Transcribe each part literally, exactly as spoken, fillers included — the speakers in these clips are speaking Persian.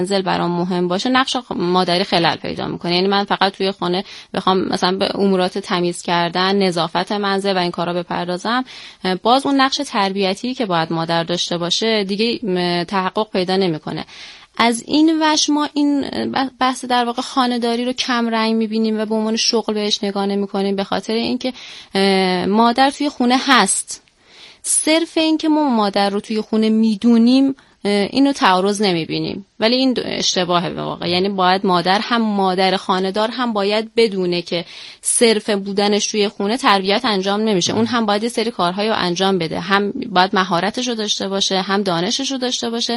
منزل برام مهم باشه، نقش مادری خلل پیدا میکنه. یعنی من فقط توی خانه بخوام مثلا به امورات تمیز کردن، نظافت منزل و این کارا بپردازم، باز اون نقش تربیتی که باید مادر داشته باشه دیگه تحقق پیدا نمیکنه. از این وجه ما این بحث در واقع خانه‌داری رو کم رنگ می‌بینیم و به عنوان شغل بهش نگاه نمی‌کنیم، به خاطر اینکه مادر توی خونه هست. صرف اینکه ما مادر رو توی خونه میدونیم اینو تعارض نمی‌بینیم، ولی این اشتباهه به واقع. یعنی باید مادر هم مادر خانه‌دار هم باید بدونه که صرف بودنش توی خونه تربیت انجام نمیشه، اون هم باید یه سری کارهای رو انجام بده، هم باید مهارتش رو داشته باشه، هم دانشش رو داشته باشه.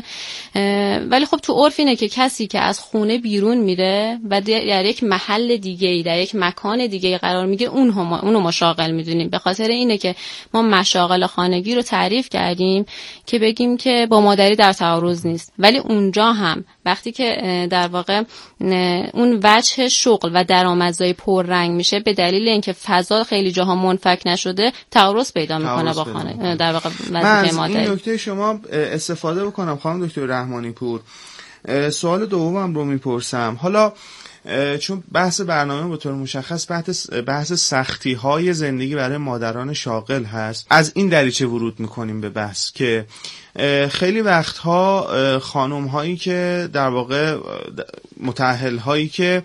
ولی خب تو عرف اینه که کسی که از خونه بیرون میره و در یک محل دیگه‌ای، در یک مکان دیگه‌ای قرار میگیره، اون هم اونو مشاغل میدونیم. به خاطر اینه که ما مشاغل خانگی رو تعریف کردیم که بگیم که با مادری در تعارض نیست، ولی اونجا هم وقتی که در واقع اون وجه شغل و درآمدزایی پررنگ میشه به دلیل اینکه فضا خیلی جاها منفک نشده، تعارض پیدا میکنه با خانه در واقع وظیفه مادری. این نکته شما استفاده بکنم خانم دکتر رحمانی پور. سوال دومم رو میپرسم. حالا چون بحث برنامه به طور مشخص بحث بحث سختی های زندگی برای مادران شاغل هست، از این دریچه ورود میکنیم به بحث که خیلی وقتها خانم هایی که در واقع متأهل هایی که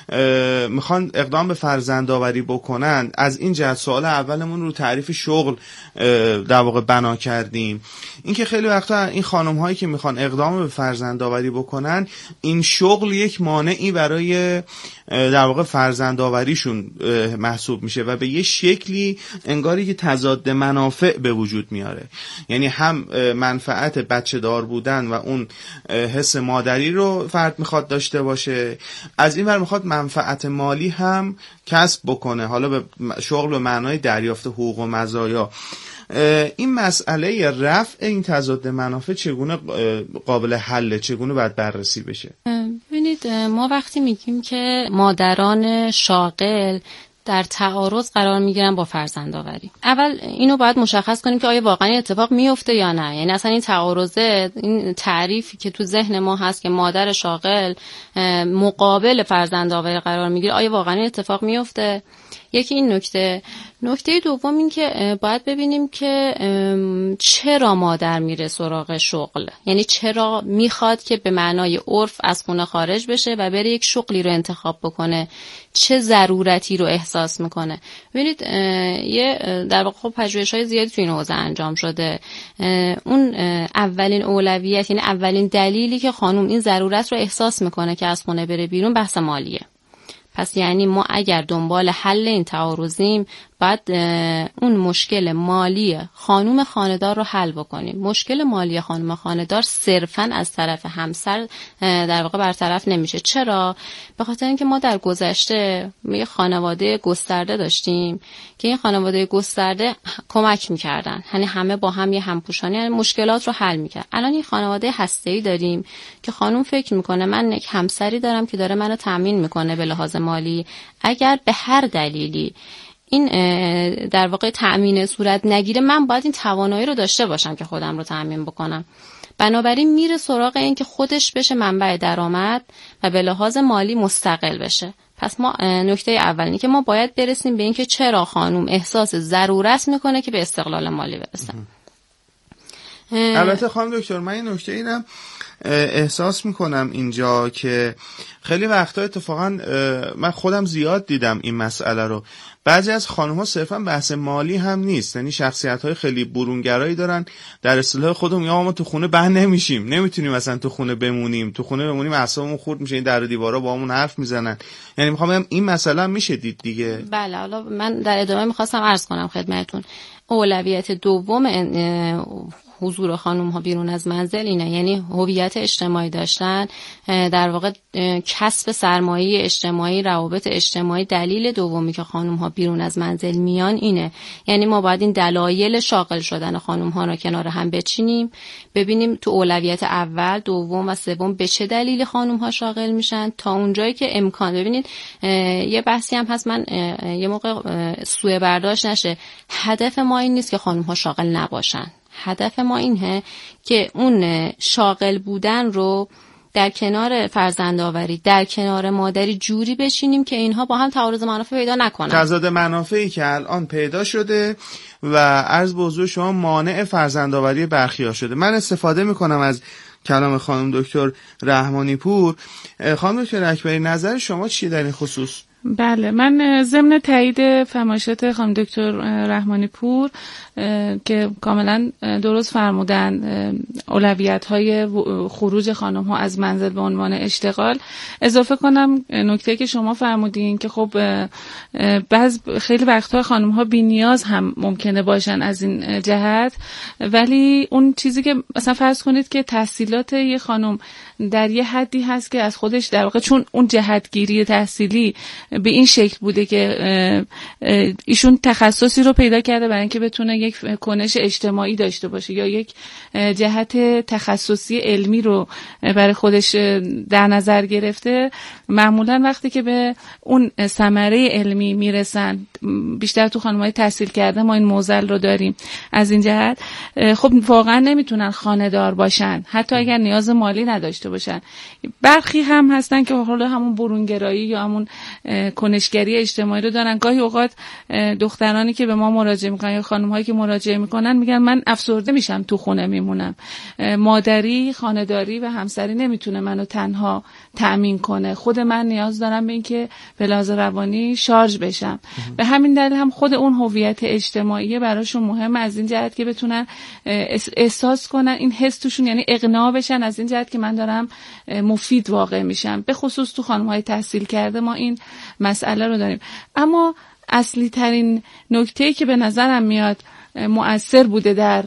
میخوان اقدام به فرزندآوری بکنن، از این جهت سوال اولمون رو تعریف شغل در واقع بنا کردیم. اینکه خیلی وقتا این خانم هایی که میخوان اقدام به فرزندآوری بکنن، این شغل یک مانعی برای در واقع فرزندآوریشون محسوب میشه و به یه شکلی انگاری که تضاد منافع به وجود میاره. یعنی هم منفعت بچه دار بودن و اون حس مادری رو فرد میخواد داشته باشه، از این ور میخواد منفعت مالی هم کسب بکنه، حالا به شغل به معنای دریافت حقوق و مزایا. این مسئله رفع این تضاد منافع چگونه قابل حله، چگونه باید بررسی بشه؟ ببینید، ما وقتی میگیم که مادران شاغل در تعارض قرار میگیرن با فرزندآوری، اول اینو باید مشخص کنیم که آیا واقعا اتفاق میفته یا نه. یعنی اصلا این تعارضه، این تعریفی که تو ذهن ما هست که مادر شاغل مقابل فرزندآوری قرار میگیره، آیا واقعا اتفاق میفته؟ یکی این نکته. نکته دوم این که باید ببینیم که چرا مادر میره سراغ شغل، یعنی چرا میخواد که به معنای عرف از خونه خارج بشه و بره یک شغلی رو انتخاب بکنه، چه ضرورتی رو احساس میکنه. ببینید، یه در واقع خب پژوهش‌های زیادی تو این حوزه انجام شده. اون اولین اولویت، یعنی اولین دلیلی که خانم این ضرورت رو احساس میکنه که از خونه بره بیرون، بحث مالیه. پس یعنی ما اگر دنبال حل این تعارضیم، بعد اون مشکل مالی خانم خانه‌دار رو حل بکنیم. مشکل مالی خانم خانه‌دار صرفاً از طرف همسر در واقع برطرف نمیشه. چرا؟ به خاطر اینکه ما در گذشته یه خانواده گسترده داشتیم که این خانواده گسترده کمک میکردن، یعنی همه با هم یه همپوشانی، یعنی مشکلات رو حل میکرد. الان این خانواده هسته‌ای داریم که خانم فکر میکنه من یک همسری دارم که داره منو تامین میکنه به لحاظ مالی، اگر به هر دلیلی این در واقع تأمین صورت نگیره، من باید این توانایی رو داشته باشم که خودم رو تأمین بکنم. بنابراین میره سراغ این که خودش بشه منبع درآمد و به لحاظ مالی مستقل بشه. پس ما نکته اول اینه که ما باید برسیم به این که چرا خانم احساس ضرورت میکنه که به استقلال مالی برسه. البته خانم دکتر، من این نکته اینم احساس میکنم اینجا که خیلی وقتا اتفاقا من خودم زیاد دیدم این مسئله رو. بعضی از خانم‌ها صرفا بحث مالی هم نیست، یعنی شخصیت‌های خیلی برونگرایی دارن، در اصطلاح خودمون یا ما تو خونه بند نمیشیم، نمیتونیم مثلا تو خونه بمونیم، تو خونه بمونیم اعصابمون خورد میشه، این در و دیوارا با همون حرف میزنن. یعنی میخوام بگم این مسئله میشه دید دیگه. بله، حالا من در ادامه میخواستم عرض کنم خدمتتون، اولویت دوم حضور خانم ها بیرون از منزل اینه، یعنی هویت اجتماعی داشتن، در واقع کسب سرمایه اجتماعی، روابط اجتماعی. دلیل دومی که خانم ها بیرون از منزل میان اینه. یعنی ما باید این دلایل شاغل شدن خانم ها رو کنار هم بچینیم، ببینیم تو اولویت اول، دوم و سوم به چه دلیلی خانم ها شاغل میشن، تا اونجایی که امکان. ببینید، یه بحثی هم هست، من یه موقع سوء برداشت نشه، هدف ما این نیست که خانم ها شاغل نباشن. هدف ما اینه که اون شاغل بودن رو در کنار فرزندآوری، در کنار مادری جوری بشینیم که اینها با هم تعارض منافع پیدا نکنن. تضاد منافعی که الان پیدا شده و عرض به حضور شما مانع فرزندآوری برخی‌ها شده. من استفاده میکنم از کلام خانم دکتر رحمانی پور. خانم دکتر اکبری، نظر شما چیه در این خصوص؟ بله، من ضمن تایید فرمایشات خانم دکتر رحمانی پور که کاملا درست فرمودن، اولویت‌های خروج خانم‌ها از منزل به عنوان اشتغال، اضافه کنم نکته که شما فرمودین که خب بعض خیلی وقت‌ها خانم‌ها بی‌نیاز هم ممکنه باشن از این جهت، ولی اون چیزی که مثلا فرض کنید که تحصیلات یه خانم در یه حدی هست که از خودش در واقع چون اون جهتگیری تحصیلی به این شکل بوده که ایشون تخصصی رو پیدا کرده برای اینکه بتونه یک کنش اجتماعی داشته باشه یا یک جهت تخصصی علمی رو برای خودش در نظر گرفته، معمولا وقتی که به اون ثمره علمی میرسن، بیشتر تو خانم‌های تحصیل کرده ما این معضل رو داریم از این جهت، خب واقعا نمیتونن خانه‌دار باشن حتی اگر نیاز مالی نداشته باشن. برخی هم هستن که حالا همون برونگرایی یا همون کنشگری اجتماعی رو دارن. گاهی اوقات دخترانی که به ما مراجعه میکنن یا خانم‌هایی که مراجعه میکنن میگن من افسرده میشم تو خونه میمونم، مادری، خانه‌داری و همسری نمیتونه منو تنها تأمین کنه، خود من نیاز دارم به این که به لحاظ روانی شارژ بشم. به همین دلیل هم خود اون هویت اجتماعی براشون مهمه از این جهت که بتونن احساس کنن، این حس توشون یعنی اقناع بشن از این جهت که من دارم مفید واقع میشم. به خصوص تو خانم‌های تحصیل کرده ما این مسئله رو داریم. اما اصلی ترین نکته‌ای که به نظرم میاد مؤثر بوده در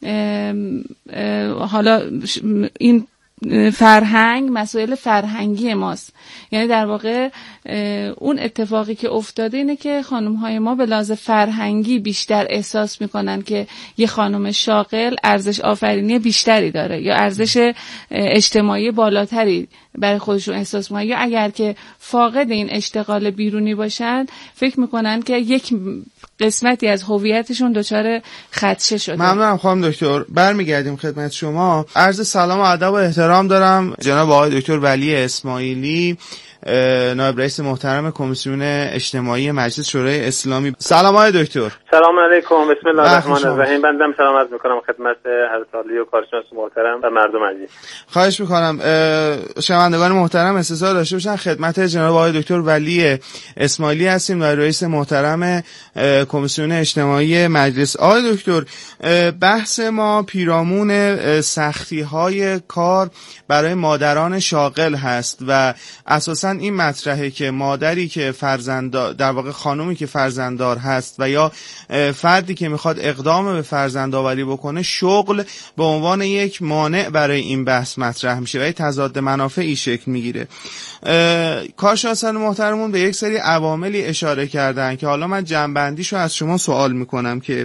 حالا این فرهنگ، مسائل فرهنگی ماست. یعنی در واقع اون اتفاقی که افتاده اینه که خانم‌های ما به لحاظ فرهنگی بیشتر احساس میکنن که یه خانم شاغل ارزش آفرینی بیشتری داره یا ارزش اجتماعی بالاتری برای خودشون احساس میکنن، یا اگر که فاقد این اشتغال بیرونی باشن فکر میکنن که یک قسمتی از هویتشون دچار خدشه شده. ممنونم خانم دکتر. برمیگردیم خدمت شما. عرض سلام و ادب و احترام دارم جناب آقای دکتر ولی اسماعیلی، نایب رئیس محترم کمیسیون اجتماعی مجلس شورای اسلامی. سلام آقای دکتر. سلام علیکم، بسم الله الرحمن الرحیم. بنده سلام عرض میکنم خدمت حضرت عالی و کارشناس محترم و مردم عزیز. خواهش میکنم شنوندگان محترم استفسار داشته باشن. خدمت جناب آقای دکتر ولی اسماعیلی هستیم، نایب رئیس محترم کمیسیون اجتماعی مجلس. آقای دکتر، بحث ما پیرامون سختی های کار برای مادران شاغل هست و اساساً این مطرحه که مادری که فرزنددار، در واقع خانومی که فرزنددار هست و یا فردی که میخواد اقدام به فرزندآوری بکنه، شغل به عنوان یک مانع برای این بحث مطرح میشه و یک تضاد منافعی شکل میگیره. کارشناسان محترمون به یک سری عواملی اشاره کردن که حالا من جمع‌بندیشو از شما سوال میکنم که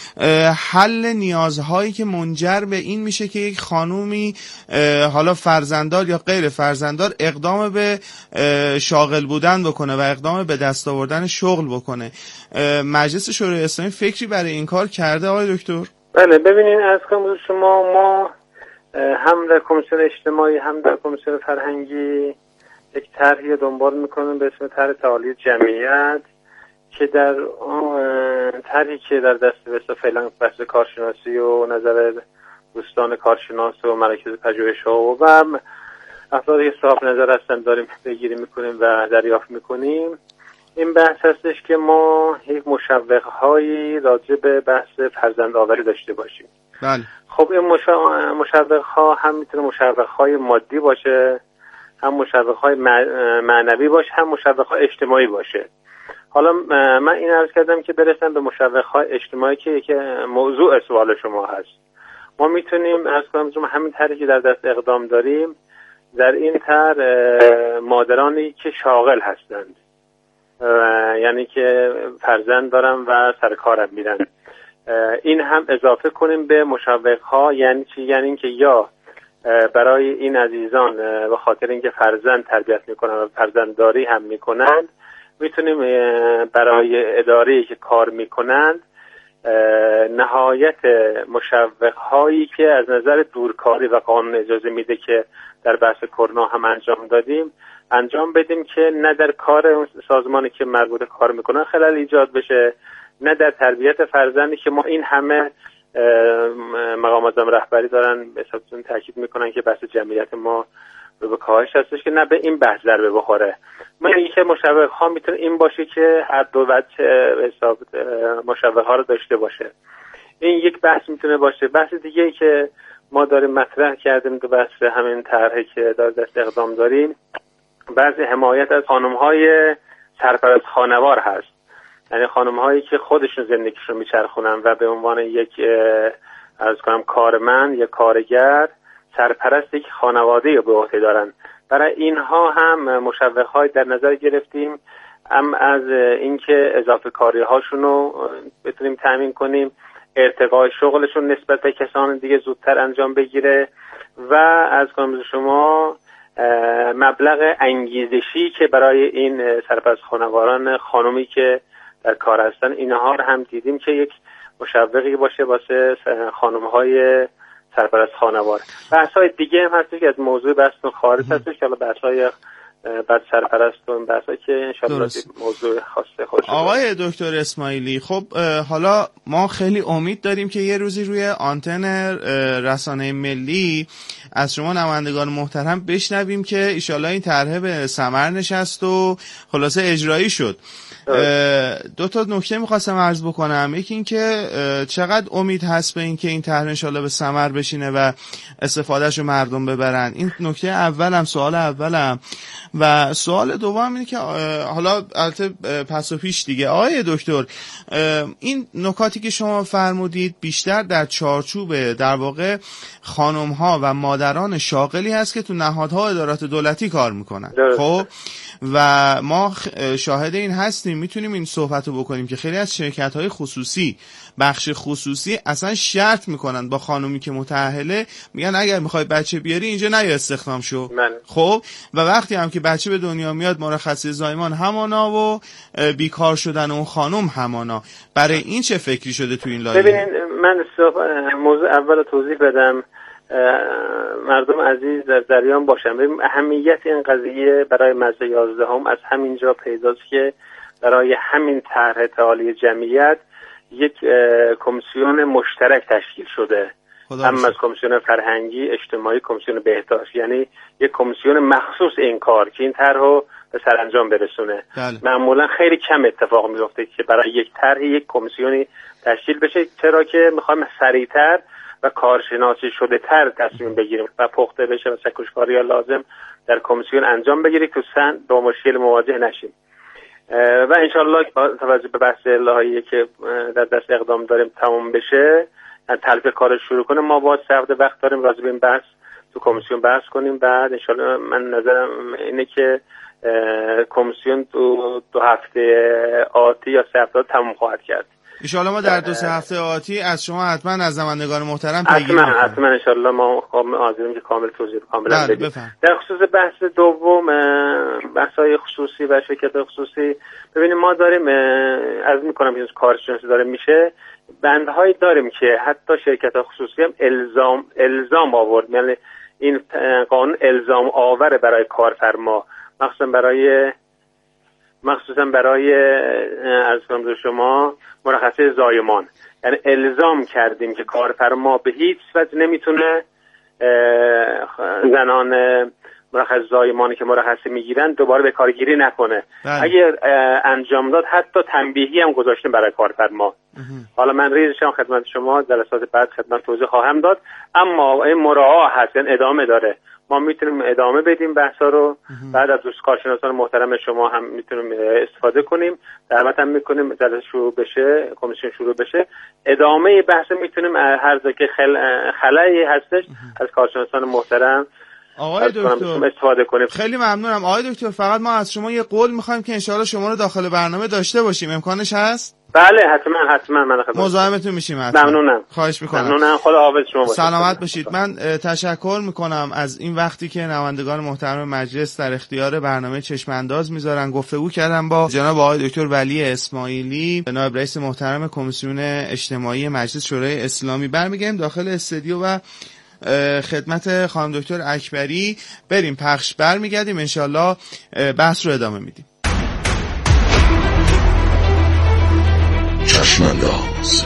حل نیازهایی که منجر به این میشه که یک خانومی حالا فرزنددار یا غیر فرزنددار اقدام به شاغل بودن بکنه و اقدام به دست آوردن شغل بکنه. مجلس شورای اسلامی فکری برای این کار کرده آقای دکتر؟ بله، ببینین از کنم شما ما هم در کمیسیون اجتماعی هم در کمیسیون فرهنگی یک طرحی دنبال میکنیم به اسم طرح تعالی جمعیت که در طرحی که در دست بسته فعلا بحث کارشناسی و نظر دوستان کارشناس و مراکز پژوهش‌ها و افرادی که صاحب نظر هستن داریم بگیری میکنیم و دریافت میکنیم. این بحث هستش که ما یک مشوق‌هایی راجع به بحث فرزندآوری داشته باشیم. بله. خب این مشوق‌ها هم میتونه مشوق‌های مادی باشه، هم مشوق‌های معنوی باشه، هم مشوق‌های اجتماعی باشه. حالا من این عرض کردم که برسم به مشوق‌های اجتماعی که که موضوع سوال شما هست. ما میتونیم عرض کنم همین طرحی که در دست اقدام داریم، در این طرح مادرانی که شاغل هستند، یعنی که فرزند دارن و سر کارم میرن، این هم اضافه کنیم به مشوق‌ها. یعنی چی؟ یعنی این که یا برای این عزیزان به خاطر اینکه فرزند تربیت میکنن و فرزندداری هم میکنند، میتونیم برای اداره‌ای که کار میکنند نهایت مشوق هایی که از نظر دورکاری و قانون اجازه میده که در بحث کرونا هم انجام دادیم انجام بدیم که نه در کار سازمانی که مربوط کار میکنن خلل ایجاد بشه، نه در تربیت فرزندی که ما این همه مقام معظم رهبری دارن به حسابتون تاکید میکنن که بحث جمعیت ما رو به کاهش هستش که نه به این بحث ضربه بخوره. من اینکه مشوق ها میتونه این باشه که هر دو وجه حساب مشوق ها رو داشته باشه. این یک بحث میتونه باشه. بحث دیگه ای که ما داریم مطرح کردیم تو بحث همین طرحی که دار دست اقدام داریم، بعض حمایت از خانم های سرپرست خانوار هست، یعنی خانم هایی که خودشون زندگیشون میچرخونن و به عنوان یک عرض کنم کارمند یا کارگر سرپرست یک خانواده رو به عهده دارن. برای اینها هم مشوق‌های در نظر گرفتیم، هم از اینکه اضافه کاری هاشون رو بتونیم تامین کنیم، ارتقای شغلشون نسبت به کسان دیگه زودتر انجام بگیره و از کنم شما مبلغ انگیزشی که برای این سرپرست خانواران خانومی که در کار هستن اینها رو هم دیدیم که یک مشوقی باشه واسه خانم‌های سرپرست خانوار. بحث‌های دیگه هم هستش که از موضوع بحثتون خارج هستش که حالا بحث‌های بعد سرپرستون بحثایی که انشالله موضوع خاصه خودش. آقای دکتر اسماعیلی، خب حالا ما خیلی امید داریم که یه روزی روی آنتن رسانه ملی از شما نمایندگان محترم بشنویم که ایشالله این طرح به ثمر نشست و خلاصه اجرایی شد. دو تا نکته میخواستم عرض بکنم. یکی این که چقدر امید هست به این که این طرح انشالله به ثمر بشینه و استفادهش رو مردم ببرن. این نکته اولم، سوال اولم. و سوال دوم اینه که حالا البته پس و پیش دیگه آقای دکتر، این نکاتی که شما فرمودید بیشتر در چارچوب در واقع خانم ها و مادران شاغلی هست که تو نهادها ادارات دولتی کار میکنن. خب و ما شاهد این هستیم، میتونیم این صحبت رو بکنیم که خیلی از شرکت های خصوصی، بخش خصوصی اصلا شرط میکنن با خانومی که متأهله، میگن اگر میخوای بچه بیاری اینجا نیا استخدام شو. من. خب و وقتی هم که بچه به دنیا میاد مرخصی زایمان همانا و بیکار شدن اون خانم همانا. برای این چه فکری شده تو این لایحه؟ ببینید من موضوع اول توضیح بدم، مردم عزیز در جریان باشن. ببین اهمیت این قضیه برای ماده یازده هم از همینجا پیداست که برای همین طرح تعالی جمعیت یک کمیسیون مشترک تشکیل شده، هم از کمیسیون فرهنگی، اجتماعی، کمیسیون بهداشت، یعنی یک کمیسیون مخصوص این کار که این طرح رو به سرانجام برسونه. بله. معمولا خیلی کم اتفاق میفته که برای یک طرح یک کمیسیونی تشکیل بشه، چرا که میخوایم سریعتر و کارشناسی شده تر تصمیم بگیریم و پخته بشه و سکوشکاری لازم در کمیسیون انجام بگیریم که سن با مشکل مواجه نشیم. و انشالله با توجه به بحث لایحه‌ای که در دست اقدام داریم تمام بشه، تلفیق کارش شروع کنه، ما با سه هفته وقت داریم راجع به این بحث تو کمیسیون بحث کنیم. بعد انشالله من نظرم اینه که کمیسیون دو, دو هفته آتی یا سه هفته تمام خواهد کرد. انشالله ما در دو سه هفته آتی از شما حتما از نمایندگان محترم پیگیری می‌کنیم. حتما حتما انشالله ما حاضریم که کامل توضیح کاملا بدیم. در خصوص بحث دوم، بحث‌های خصوصی و شرکت خصوصی، ببینید ما داریم عرض می‌کنم که کارشناسی داره میشه، بندهایی داریم که حتی شرکت خصوصی هم الزام الزام آورد، یعنی این قانون الزام آوره برای کارفرما، مخصوصا برای مخصوصا برای عرض کنم به شما مرخصی زایمان. یعنی الزام کردیم که کارفرما به هیچ وجه نمیتونه زنان مرخص زایمانی که مرخصی میگیرن دوباره به کارگیری نکنه. بله. اگر انجام داد حتی تنبیهی هم گذاشتیم برای کارفرما. حالا من ریزشم خدمت شما جلسات بعد خدمت توضیح خواهم داد، اما این مراعات هست، یعنی ادامه داره. ما میتونیم ادامه بدیم بحثا رو. بعد از دوست کارشناسان محترم شما هم میتونیم استفاده کنیم، دعوت هم میکنیم جلسه شروع بشه، کمیسیون شروع بشه، ادامه بحث میتونیم هر جا که خل... خلایی هستش از کارشناسان محترم آقای دکتر استفاده کنیم. خیلی ممنونم آقای دکتر. فقط ما از شما یه قول میخوایم که انشاءالله شما رو داخل برنامه داشته باشیم، امکانش هست؟ بله حتما حتما من خدمت مزاحمتون میشیم حتما. ممنونم. خواهش میکنم. ممنونم. خدا حافظ شما باشید. سلامت باشید. من تشکر میکنم از این وقتی که نمایندگان محترم مجلس در اختیار برنامه چشم انداز میذارن. گفتگو کردم با جناب آقای دکتر ولی اسماعیلی، نایب رئیس محترم کمیسیون اجتماعی مجلس شورای اسلامی. برمیگردیم داخل استودیو و خدمت خانم دکتر اکبری. بریم پخش، برمیگردیم انشالله بحث رو ادامه میدیم. چشم انداز.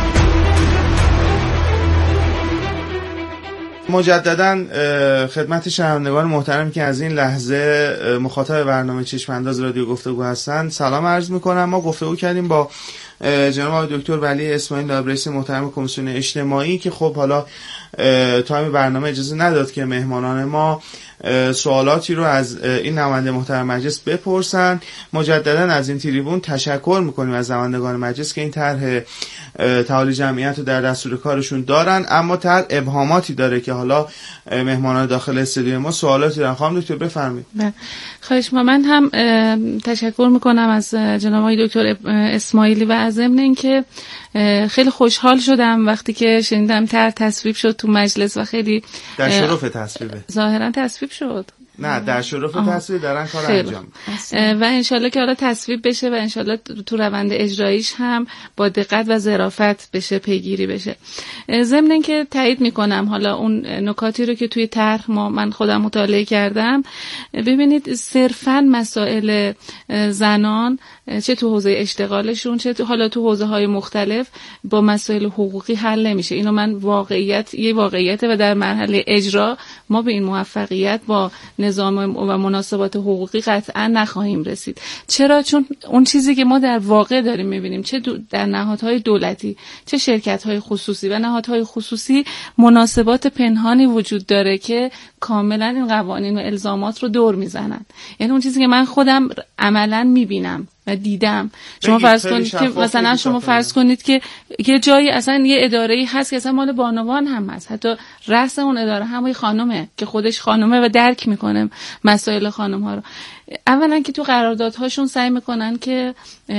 مجددا خدمت شنوندگان محترم که از این لحظه مخاطب برنامه چشم انداز رادیو گفتگو هستند سلام عرض میکنم. ما گفتگو کردیم با جناب آقای دکتر ولی اسماعیلی، نایب رئیس محترم کمیسیون اجتماعی، که خب حالا تایم برنامه اجازه نداد که مهمانان ما سوالاتی رو از این نماینده محترم مجلس بپرسن. مجددا از این تریبون تشکر میکنیم از نمایندگان مجلس که این طرح تعالی جمعیت رو در دستور کارشون دارن، اما طرح ابهاماتی داره که حالا مهمانان داخل استودیو ما سوالاتی دارن. خانم دکتر بفرمایید. خواهش ما من هم تشکر میکنم از جناب آقای دکتر اسماعیلی و از ضمن اینکه خیلی خوشحال شدم وقتی که شنیدم طرح تصویب شد تو مجلس و خیلی در شرف تصویبه. ظاهرا تصویب شد. نه در شرف تصویب دارن کار انجام و انشالله که حالا تصویب بشه و انشالله تو روند اجراییش هم با دقت و ظرافت بشه، پیگیری بشه. ضمن اینکه تایید میکنم حالا اون نکاتی رو که توی طرح ما من خودم مطالعه کردم. ببینید صرفاً مسائل زنان چه تو حوزه اشتغالشون چه تو حالا تو حوزه های مختلف با مسائل حقوقی حل نمیشه. اینو من واقعیت یه واقعیته و در مرحله اجرا ما به این موفقیت با نظام و مناسبات حقوقی قطعا نخواهیم رسید. چرا؟ چون اون چیزی که ما در واقع داریم میبینیم چه در نهادهای دولتی چه شرکت‌های خصوصی و نهادهای خصوصی مناسبات پنهانی وجود داره که کاملا این قوانین و الزامات رو دور میزنن. یعنی اون چیزی که من خودم عملا میبینم و دیدم. شما فرض کنید که مثلا شما فرض کنید که یه جایی اصلا یه اداره‌ای هست که اصلا مال بانوان هم هست، حتی رأس اون اداره هم یه خانمه که خودش خانمه و درک میکنه مسائل خانم‌ها رو. اولا که تو قراردادهاشون سعی میکنن که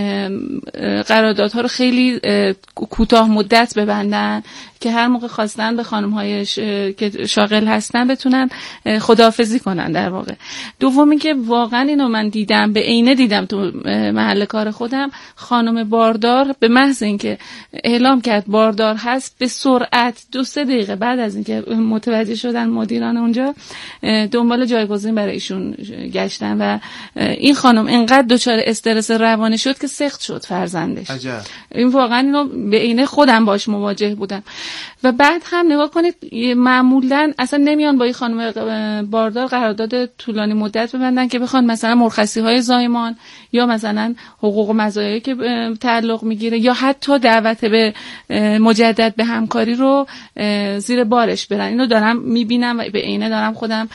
قراردادها رو خیلی کوتاه مدت ببندن که هر موقع خواستن به خانم‌های ش... که شاغل هستن بتونن خداحافظی کنن در واقع. دومی که واقعا اینو من دیدم، به عینه دیدم تو محل کار خودم، خانم باردار به محض اینکه اعلام کرد باردار هست به سرعت دو سه دقیقه بعد از اینکه متوجه شدن مدیران اونجا دنبال جایگزین برای ایشون گشتن و این خانم اینقدر دچار استرس روانی شد که سقط شد فرزندش. عجب. این واقعا اینو به عینه خودم باش مواجه بودم. و بعد هم نگاه کنید معمولا اصلا نمیان با این خانم باردار قرارداد طولانی مدت ببندن که بخوان مثلا مرخصی های زایمان یا مثلا حقوق و مزایایی که تعلق میگیره یا حتی دعوت به مجدد به همکاری رو زیر بارش برن. اینو دارم میبینم و به عینه دارم خودم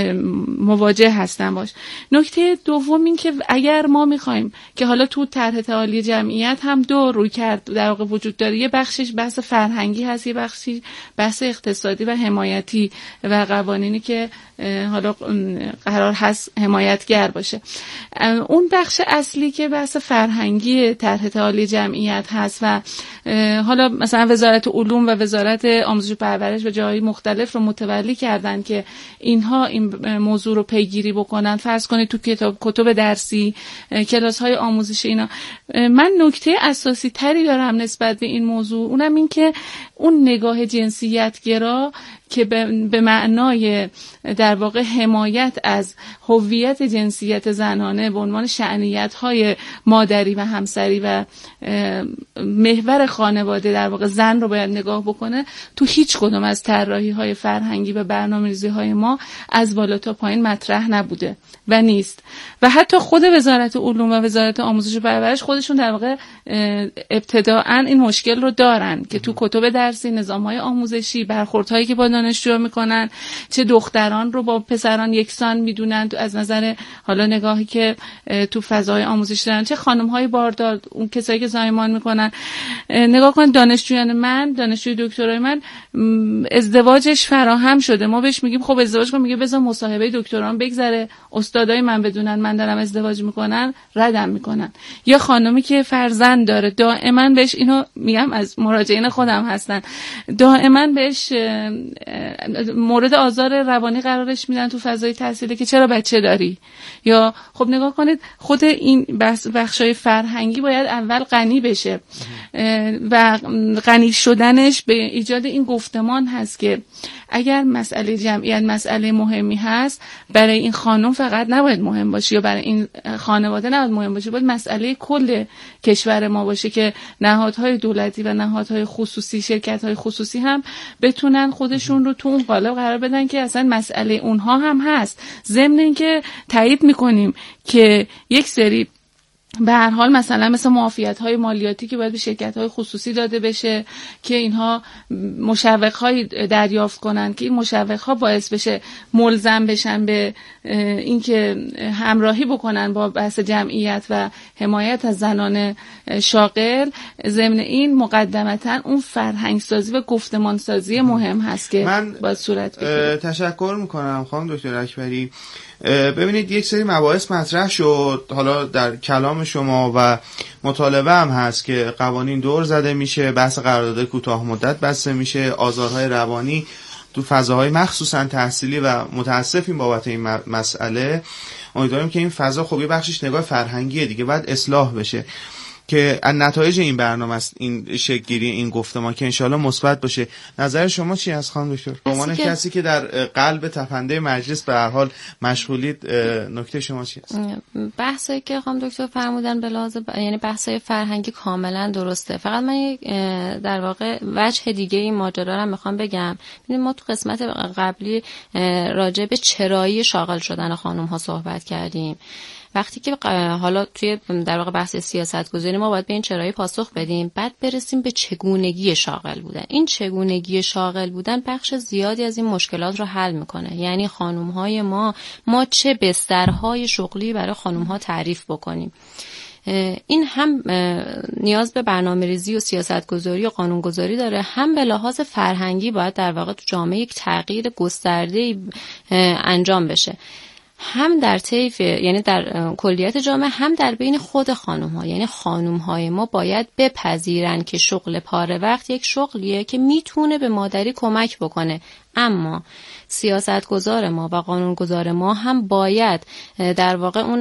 مواجه هستم باش. نکته دوم این که اگر ما میخوایم که حالا تو طرح تعالی جمعیت هم دو روی کرد در واقع وجود داره، یه بخشش بحث فرهنگی هست، یه بخشی بحث اقتصادی و حمایتی و قوانینی که حالا قرار هست حمایتگر باشه. اون بخش اصلی که بحث فرهنگی طرح تعالی جمعیت هست و حالا مثلا وزارت علوم و وزارت آموزش و پرورش و جاهای مختلف رو متولی کردن که اینها این موضوع رو پیگیری بکنن. فرض کنید تو کتاب کتب درسی، کلاس های آموزشی اینا. من نکته اساسی تری دارم نسبت به این موضوع، اونم این که اون نگاه جنسیتگرا که به معنای در واقع حمایت از هویت جنسیت زنانه به عنوان شأنیت‌های مادری و همسری و محور خانواده در واقع زن رو باید نگاه بکنه، تو هیچ کدوم از طراحی‌های فرهنگی و برنامه‌ریزی‌های ما از بالا تا پایین مطرح نبوده و نیست. و حتی خود وزارت علوم و وزارت آموزش و پرورش خودشون در واقع ابتداعاً این مشکل رو دارن که تو کتب درسی، نظام‌های آموزشی، برخوردهایی که با دانشجوها میکنن، چه دختران رو با پسران یکسان میدونن از نظر حالا نگاهی که تو فضای آموزش دارن، چه خانم‌های باردار، اون کسایی که زایمان میکنن. نگاه کن دانشجویان من، دانشجوی دکترای من ازدواجش فراهم شده، ما بهش میگیم خب ازدواج کن، میگه بذار مصاحبه دکتران بگذره استادای من بدونن من دارم ازدواج میکنن، ردم میکنن. یا خانمی که فرزند داره دائما بهش اینو میگم، از مراجعین خودم هستن، دائما بهش مورد آزار روانی قرارش میدن تو فضای تحصیلی که چرا بچه داری. یا خب نگاه کنید خود این بخشای فرهنگی باید اول غنی بشه و غنی شدنش به ایجاد این گفتمان هست که اگر مسئله جمعیت مسئله مهمی هست، برای این خانم فقط نباید مهم باشه یا برای این خانواده نباید مهم باشه، باید مسئله کل کشور ما باشه که نهادهای دولتی و نهادهای خصوصی، شرکت‌های خصوصی هم بتونن خودشون رو تو اون قالب قرار بدن که اصلا مسئله اونها هم هست. ضمن اینکه تایید میکنیم که یک سری به هر حال مثلا مثل معافیت‌های مالیاتی که باید به شرکت‌های خصوصی داده بشه که اینها مشوق‌های دریافت کنن که این مشوق‌ها باعث بشه ملزم بشن به اینکه همراهی بکنن با بحث جمعیت و حمایت از زنان شاغل. ضمن این مقدمتاً اون فرهنگ سازی و گفتمان سازی مهم هست که من باید صورت بگیره. تشکر میکنم خانم دکتر اکبری. ببینید یک سری مباحث مطرح شد حالا در کلام شما و مطالبه هم هست که قوانین دور زده میشه، بحث قرارداد کوتاه مدت بسته میشه، آزارهای روانی تو فضاهای مخصوصا تحصیلی و متاسفیم بابت این مسئله. امیدواریم که این فضا خب یه بخشش نگاه فرهنگیه دیگه باید اصلاح بشه که نتایج این برنامه است، این شکل‌گیری این گفتمان که انشالله مثبت باشه. نظر شما چی از خانم دکتر؟ به عنوان کسی که در قلب تپنده مجلس به هر حال مشغولید، نکته شما چی است؟ بحثی که خانم دکتر فرمودن به لحاظ ب... یعنی بحثای فرهنگی کاملا درسته. فقط من یک در واقع وجه دیگه این ماجرا رو میخوام بگم. ببینید ما تو قسمت قبلی راجع به چرایی شاغل شدن خانم ها صحبت کردیم. وقتی که حالا توی در واقع بحث سیاست گذاری ما باید به این چرایی پاسخ بدیم، بعد برسیم به چگونگی شاغل بودن. این چگونگی شاغل بودن بخش زیادی از این مشکلات رو حل میکنه. یعنی خانم‌های ما ما چه بسترهای شغلی برای خانم‌ها تعریف بکنیم. این هم نیاز به برنامه‌ریزی و سیاست‌گذاری و قانون‌گذاری داره، هم به لحاظ فرهنگی باید در واقع تو جامعه یک تغییر گسترده‌ای انجام بشه، هم در طیف یعنی در کلیت جامعه، هم در بین خود خانم ها. یعنی خانم های ما باید بپذیرن که شغل پاره وقت یک شغلیه که میتونه به مادری کمک بکنه، اما سیاستگزار ما و قانونگذار ما هم باید در واقع اون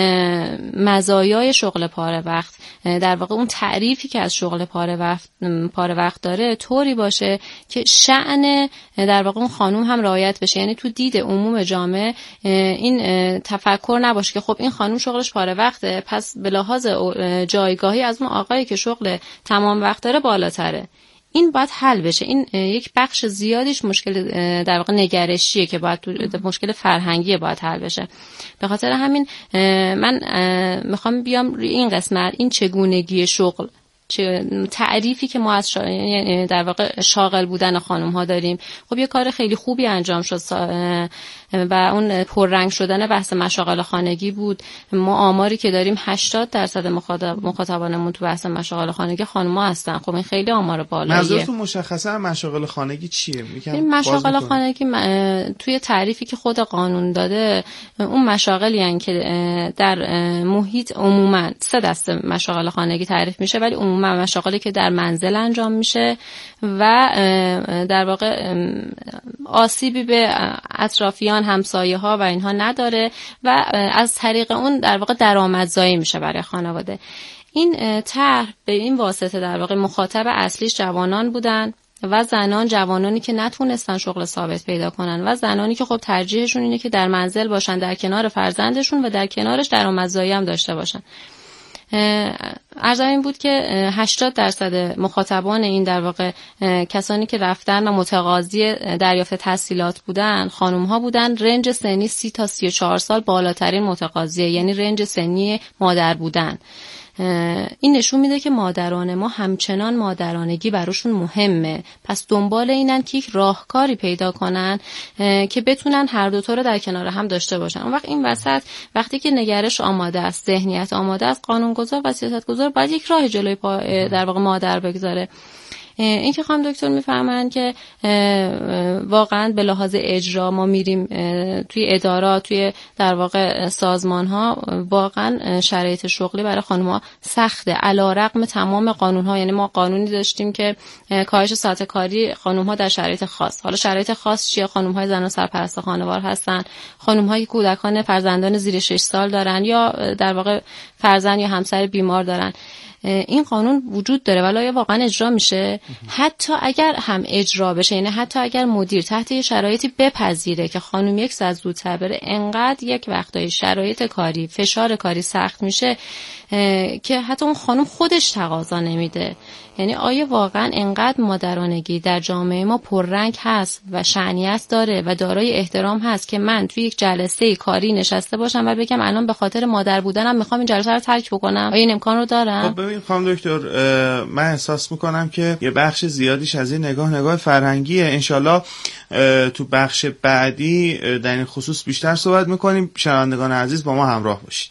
مزایای شغل پاره وقت، در واقع اون تعریفی که از شغل پاره وقت پاره وقت داره طوری باشه که شأن در واقع اون خانم هم رعایت بشه. یعنی تو دید عموم جامعه این تفکر نباشه که خب این خانم شغلش پاره وقته پس به لحاظ جایگاهی از اون آقایی که شغل تمام وقت داره بالاتره. این باید حل بشه. این یک بخش زیادیش مشکل در واقع نگرشیه که باید مشکل فرهنگیه باید حل بشه. به خاطر همین من میخوام بیام روی این قسمت، این چگونگی شغل، چه تعریفی که ما از شا... در واقع شاغل بودن خانم ها داریم. خب یه کار خیلی خوبی انجام شد و اون پررنگ شدن بحث مشاغل خانگی بود. ما آماری که داریم هشتاد درصد مخاطبانمون تو بحث مشاغل خانگی خانم‌ها هستن. خب این خیلی آمار بالاییه. منظورتون مشخصا مشاغل خانگی چیه؟ این مشاغل خانگی توی تعریفی که خود قانون داده اون مشاغلی هستن که در محیط عموما سه دسته مشاغل خانگی تعریف میشه، ولی عموما مشاغلی که در منزل انجام میشه و در واقع آسیبی به اطرافیان، همسایه ها و اینها نداره و از طریق اون در واقع درآمدزایی میشه برای خانواده. این طرح به این واسطه در واقع مخاطب اصلیش جوانان بودن و زنان، جوانانی که نتونستن شغل ثابت پیدا کنن و زنانی که خب ترجیحشون اینه که در منزل باشن در کنار فرزندشون و در کنارش درآمدزایی هم داشته باشن. عرض این بود که هشتاد درصد مخاطبان این در واقع کسانی که رفتن و متقاضی دریافت تحصیلات بودن خانم ها بودن. رنج سنی سی تا سی و چهار سال بالاترین متقاضیه، یعنی رنج سنی مادر بودن. این نشون میده که مادران ما همچنان مادرانگی براشون مهمه، پس دنبال اینن که یک راهکاری پیدا کنن که بتونن هر دوتا رو در کنار هم داشته باشن. اون وقت این وسط وقتی که نگرش آماده است، ذهنیت آماده است، قانونگذار و سیاستگذار باید یک راه جلوی پا در واقع مادر بگذاره. این که خانم دکتر میفهمن که واقعا به لحاظ اجرا ما میریم توی ادارات، توی در واقع سازمان ها، واقعا شرایط شغلی برای خانم‌ها سخته علیرغم تمام قانون ها. یعنی ما قانونی داشتیم که کاهش ساعت کاری خانم ها در شرایط خاص. حالا شرایط خاص چیه؟ خانم های زن و سرپرست خانوار هستن، خانم های کودکان فرزندان زیر شش سال دارن، یا در واقع فرزند یا همسر بیمار دارن. این قانون وجود داره ولی آیا واقعا اجرا میشه؟ حتی اگر هم اجرا بشه، یعنی حتی اگر مدیر تحت یه شرایطی بپذیره که خانم یک ساعت زودتر بره، انقدر یک وقتایی شرایط کاری، فشار کاری سخت میشه که حتی اون خانم خودش تقاضا نمیده. یعنی آیا واقعا انقدر مادرانگی در جامعه ما پررنگ هست و شأنیت داره و دارای احترام هست که من توی یک جلسه کاری نشسته باشم و بگم الان به خاطر مادر بودنم میخوام این جلسه رو ترک بکنم؟ آیا این امکان رو دارم؟ خب ببین خانم دکتر، من احساس میکنم که یه بخش زیادیش از این نگاه نگاه فرهنگیه. انشالله تو بخش بعدی در این خصوص بیشتر صحبت میکنیم. شنوندگان عزیز با ما همراه باشید.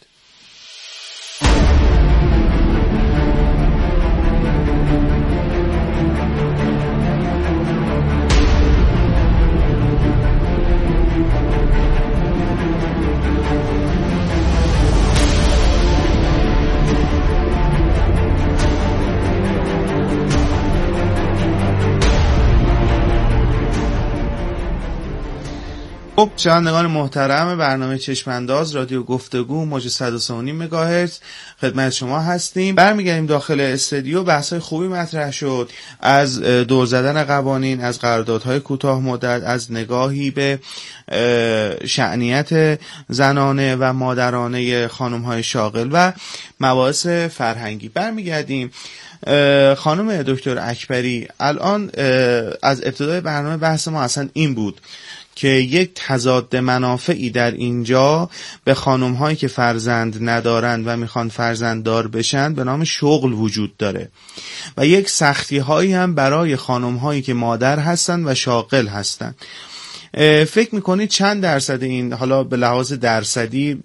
خب شنوندگان محترم برنامه چشمانداز رادیو گفتگو موج صد و سه و نیم مگاهرتز خدمت شما هستیم. برمیگردیم داخل استودیو. بحث‌های خوبی مطرح شد، از دور زدن قوانین، از قراردادهای کوتاه مدت، از نگاهی به شأنیت زنانه و مادرانه خانم‌های شاغل و مباحث فرهنگی. برمیگردیم خانم دکتر اکبری، الان از ابتدای برنامه بحث ما اصلا این بود که یک تضاد منافعی در اینجا به خانم‌هایی که فرزند ندارند و میخوان فرزنددار بشن به نام شغل وجود داره و یک سختی‌هایی هم برای خانم‌هایی که مادر هستن و شاغل هستن. فکر میکنید چند درصد این، حالا به لحاظ درصدی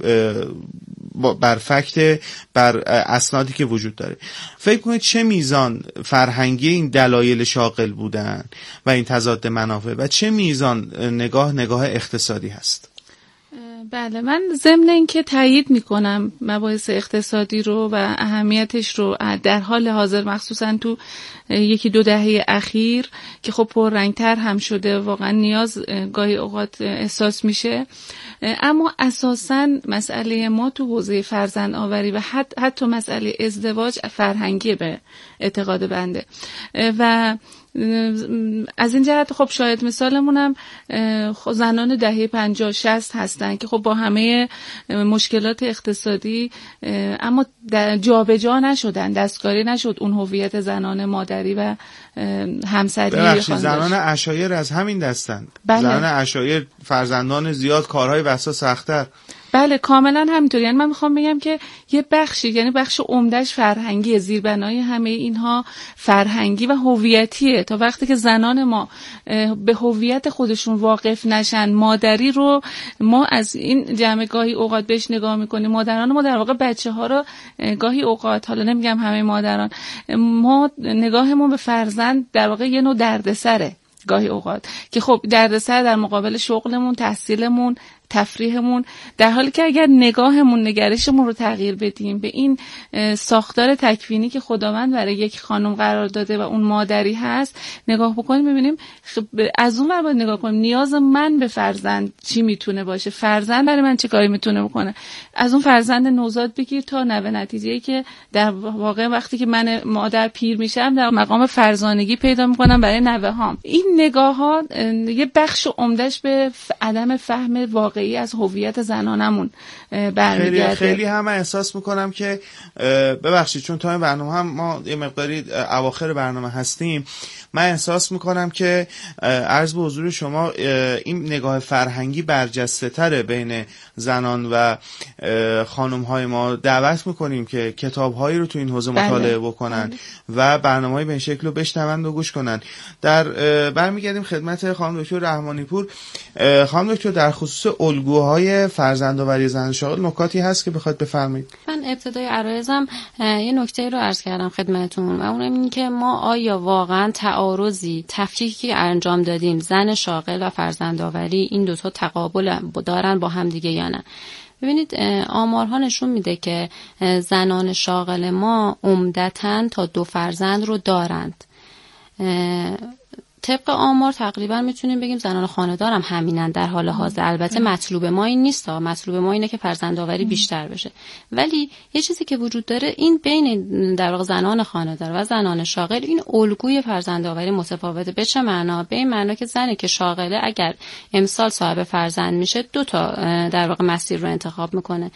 بر فکت بر اسنادی که وجود داره، فکر کنید چه میزان فرهنگی این دلایل شاغل بودن و این تضاد منافع و چه میزان نگاه نگاه اقتصادی هست؟ بله، من ضمن اینکه تایید میکنم مباحث اقتصادی رو و اهمیتش رو در حال حاضر، مخصوصا تو یکی دو دهه اخیر که خب پررنگتر هم شده، واقعا نیاز گاهی اوقات احساس میشه، اما اساساً مسئله ما تو حوزه فرزند آوری و حتی, حتی مسئله ازدواج فرهنگی به اعتقاد بنده و از این جهت خب شاید مثالمون هم زنان دهه پنجاه شصت هستن که خب با همه مشکلات اقتصادی اما جابجا نشدن، دستکاری نشد اون هویت زنان مادری و همسری. ببخشید، زنان عشایر از همین دستن. بله. زنان عشایر فرزندان زیاد، کارهای بسا سخت‌تر. بله کاملا همینطور. یعنی من میخوام بگم که یه بخشی، یعنی بخش عمدهش فرهنگی، زیربنای همه اینها فرهنگی و هویتیه. تا وقتی که زنان ما به هویت خودشون واقف نشن، مادری رو ما از این جمع گاهی اوقات بهش نگاه میکنیم، مادران ما در واقع بچه ها رو گاهی اوقات، حالا نمیگم همه مادران، ما نگاهمون به فرزند در واقع یه نوع دردسره گاهی اوقات که خب دردسر در مقابل شغلمون، تحصیلمون، تفریحمون، در حالی که اگر نگاهمون، نگرشمون رو تغییر بدیم به این ساختار تکوینی که خداوند برای یک خانم قرار داده و اون مادری هست نگاه بکنیم، ببینیم از اون ور باید نگاه کنیم نیاز من به فرزند چی میتونه باشه، فرزند برای من چه کاری میتونه بکنه، از اون فرزند نوزاد بگیر تا نوه، نتیجه‌ای که در واقع وقتی که من مادر پیر میشم در مقام فرزانگی پیدا میکنم برای نوه هام. این نگاه ها یه بخش عمدهش به عدم فهم واقع واقعی از هویت زنانمون برمیگرده. خیلی خیلی هم احساس میکنم که ببخشید چون تا این برنامه هم ما یه مقداری اواخر برنامه هستیم، من احساس میکنم که عرض به حضور شما این نگاه فرهنگی برجسته تره بین زنان و خانم های ما. دعوت میکنیم که کتاب هایی رو تو این حوزه مطالعه بکنن بله. و برنامه های به این شکل رو بشنون و گوش کنن. در برمیگردیم خدمت خانم دکتر رحمانی پور. خانم دکتر در خصوص الگوهای فرزندآوری زن شاغل نکاتی هست که بخواید بفرمایید؟ من ابتدای عرایزم یه نکته رو عرض کردم خدمتتون و اونم این که ما آیا واقعا تعارضی تفکیکی که انجام دادیم زن شاغل و فرزندآوری این دوتا تقابل دارن با هم دیگه یا نه؟ ببینید آمارها نشون میده که زنان شاغل ما عمدتاً تا دو فرزند رو دارند. طبق آمار تقریبا میتونیم بگیم زنان خانه‌دار هم همینن در حال حاضر. البته مطلوب ما این نیست، مطلوب ما اینه که فرزندآوری بیشتر بشه. ولی یه چیزی که وجود داره این بین در واقع زنان خانه‌دار و زنان شاغل این الگوی فرزندآوری متفاوته. به چه معنا؟ به این معنا که زنی که شاغله اگر امسال صاحب فرزند میشه دو تا در واقع مسیر رو انتخاب میکنه.